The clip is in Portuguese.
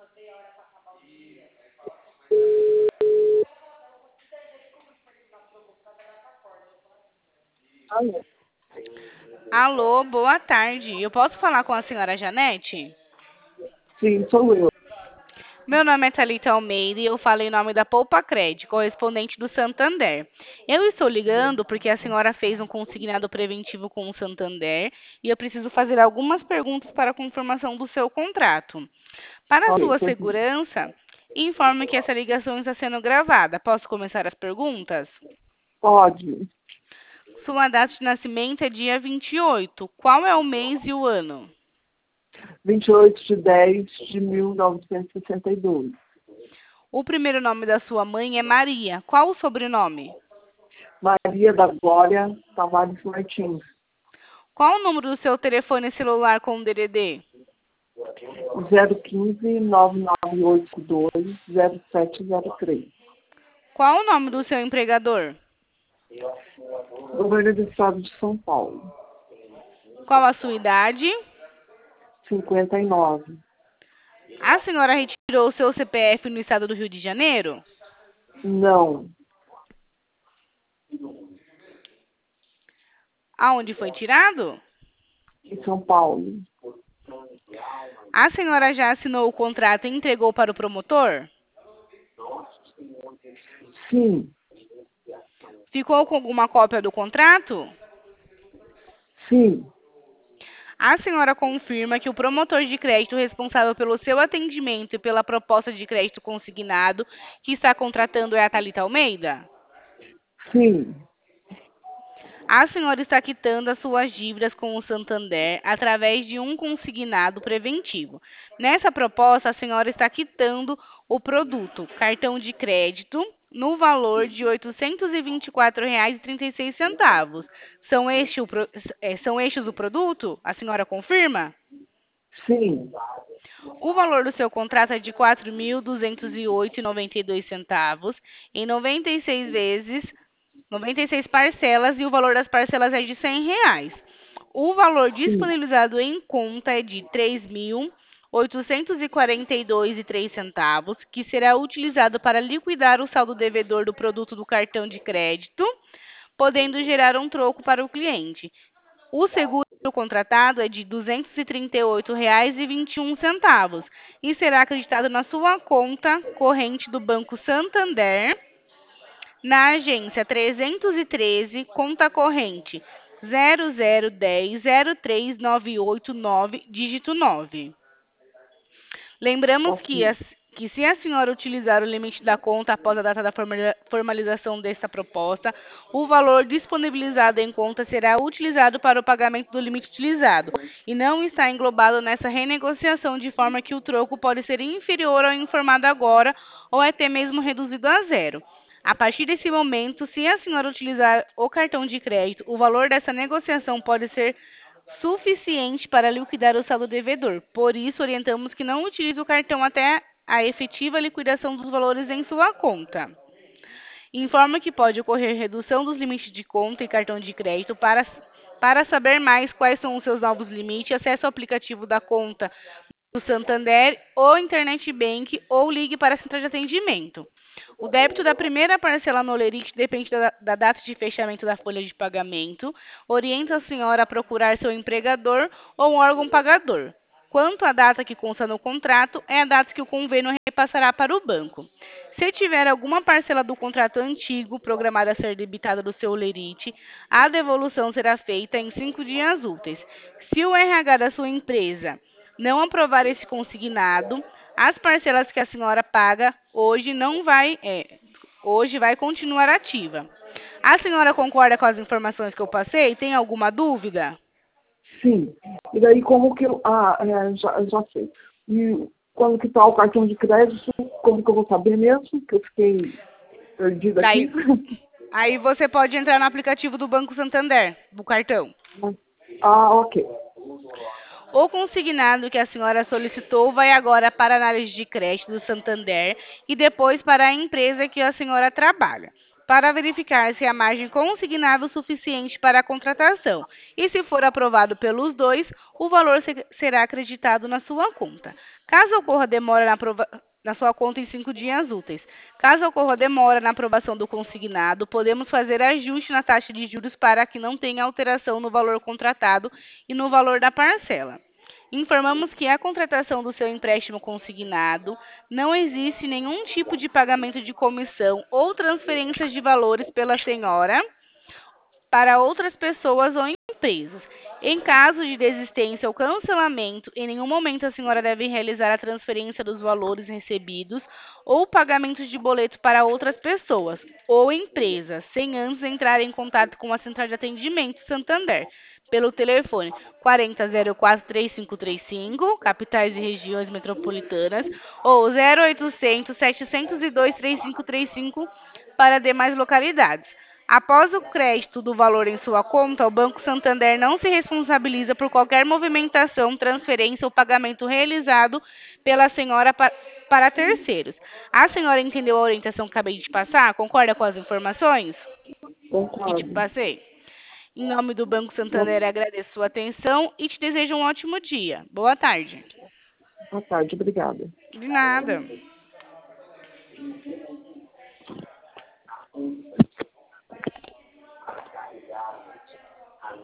Alô? Alô, boa tarde. Eu posso falar com a senhora Janete? Sim, sou eu. Meu nome é Thalita Almeida e eu falo em nome da Poupa Cred, correspondente do Santander. Eu estou ligando porque a senhora fez um consignado preventivo com o Santander e eu preciso fazer algumas perguntas para a confirmação do seu contrato. Para a Ok, sua pois não. segurança, informe que essa ligação está sendo gravada. Posso começar as perguntas? Pode. Sua data de nascimento é dia 28. Qual é o mês e o ano? 28/10/1962. O primeiro nome da sua mãe é Maria. Qual o sobrenome? Maria da Glória Tavares Martins. Qual o número do seu telefone celular com o DDD? 015-9982-0703. Qual o nome do seu empregador? Governo do Estado de São Paulo. Qual a sua idade? 59. A senhora retirou o seu CPF no estado do Rio de Janeiro? Não. Aonde foi tirado? Em São Paulo. A senhora já assinou o contrato e entregou para o promotor? Sim. Ficou com alguma cópia do contrato? Sim. A senhora confirma que o promotor de crédito responsável pelo seu atendimento e pela proposta de crédito consignado que está contratando é a Thalita Almeida? Sim. A senhora está quitando as suas dívidas com o Santander através de um consignado preventivo. Nessa proposta, a senhora está quitando o produto, cartão de crédito, no valor de R$ 824,36. São estes o produto? A senhora confirma? Sim. O valor do seu contrato é de R$ 4.208,92 em 96 vezes 96 parcelas e o valor das parcelas é de R$ 100 reais. O valor Sim. disponibilizado em conta é de R$ 3.842,03, que será utilizado para liquidar o saldo devedor do produto do cartão de crédito, podendo gerar um troco para o cliente. O seguro contratado é de R$ 238,21 e será acreditado na sua conta corrente do Banco Santander, na agência 313, conta corrente 0010039889, dígito 9. Lembramos Ok. que se a senhora utilizar o limite da conta após a data da formalização desta proposta, o valor disponibilizado em conta será utilizado para o pagamento do limite utilizado e não está englobado nessa renegociação, de forma que o troco pode ser inferior ao informado agora ou até mesmo reduzido a zero. A partir desse momento, se a senhora utilizar o cartão de crédito, o valor dessa negociação pode ser suficiente para liquidar o saldo devedor. Por isso, orientamos que não utilize o cartão até a efetiva liquidação dos valores em sua conta. Informa que pode ocorrer redução dos limites de conta e cartão de crédito. Para saber mais quais são os seus novos limites, acesse o aplicativo da conta do Santander ou Internet Bank ou ligue para a central de atendimento. O débito da primeira parcela no Olerite depende da data de fechamento da folha de pagamento. Orienta a senhora a procurar seu empregador ou um órgão pagador. Quanto à data que consta no contrato, é a data que o convênio repassará para o banco. Se tiver alguma parcela do contrato antigo programada a ser debitada do seu Olerite, a devolução será feita em 5 dias úteis. Se o RH da sua empresa não aprovar esse consignado, as parcelas que a senhora paga hoje vai continuar ativa. A senhora concorda com as informações que eu passei? Tem alguma dúvida? Sim. E daí como que eu. Já sei. E quando que tá o cartão de crédito, como que eu vou saber mesmo? Que eu fiquei perdida aqui. Daí, aí você pode entrar no aplicativo do Banco Santander, do cartão. Ok. O consignado que a senhora solicitou vai agora para a análise de crédito do Santander e depois para a empresa que a senhora trabalha. para verificar se a margem consignada é suficiente para a contratação. E se for aprovado pelos dois, o valor será acreditado na sua conta. Caso ocorra demora na sua conta em 5 dias úteis. Caso ocorra demora na aprovação do consignado, podemos fazer ajuste na taxa de juros para que não tenha alteração no valor contratado e no valor da parcela. Informamos que a contratação do seu empréstimo consignado não existe nenhum tipo de pagamento de comissão ou transferência de valores pela senhora para outras pessoas ou empresas. Em caso de desistência ou cancelamento, em nenhum momento a senhora deve realizar a transferência dos valores recebidos ou pagamentos de boletos para outras pessoas ou empresas, sem antes entrar em contato com a Central de Atendimento Santander, pelo telefone 4004-3535, capitais e regiões metropolitanas, ou 0800 702 3535 para demais localidades. Após o crédito do valor em sua conta, o Banco Santander não se responsabiliza por qualquer movimentação, transferência ou pagamento realizado pela senhora para terceiros. A senhora entendeu a orientação que acabei de te passar? Concorda com as informações que te Concordo. passei? Em nome do Banco Santander, agradeço sua atenção e te desejo um ótimo dia. Boa tarde. Boa tarde, obrigada. De nada.